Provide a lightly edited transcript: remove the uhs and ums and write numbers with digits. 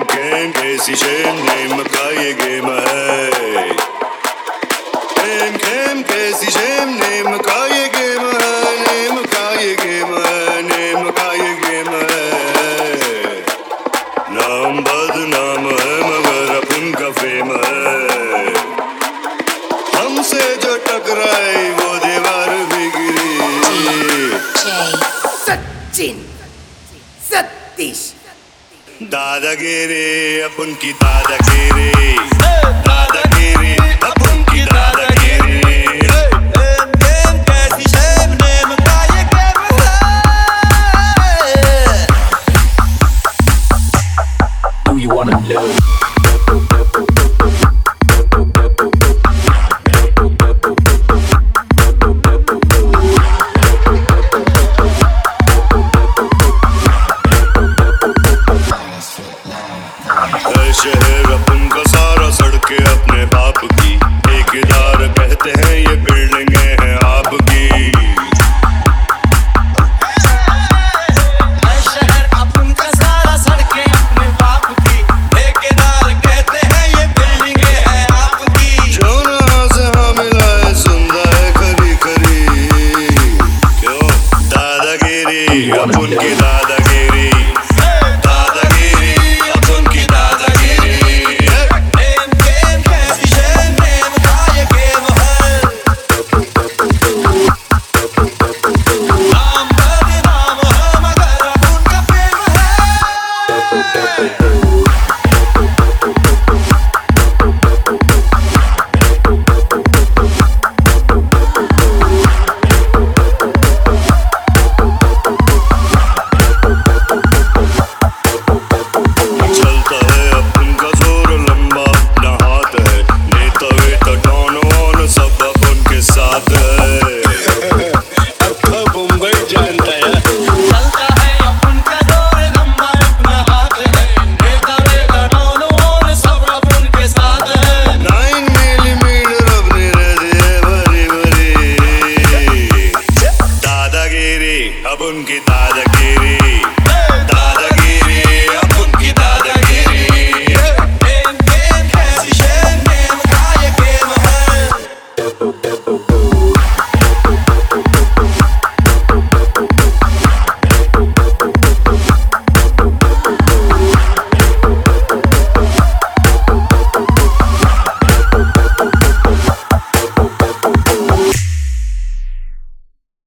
Game कैसी Shem name का ये गेम है। गेम कैसी शेम नेम का ये गेम है। नेम का ये गेम है। नेम का ये गेम है। नाम बदनाम है मगर अपन का फेम है। हमसे जो टकराई वो दीवार भी गिरी। सचिन सतीश दादागिरी अपन की दादागिरी। दादागिरी अपन की दादागिरी। गेम कैसी शेम नेम का ये गेम है। Do you wanna know? शहर अपन का सारा सड़के अपने बाप की। ठेकेदार कहते हैं ये बिल्डिंगें हैं आपकी। शहर अपन का सारा सड़कें अपने बाप की। ठेकेदार कहते हैं ये बिल्डिंगें हैं आपकी। जो यहाँ से हाँ मिला है सुंदा है खरी खरी। क्यों दादागिरी अपन की दादागिरी। नाम बदनाम है मगर अपन का प्रेम है।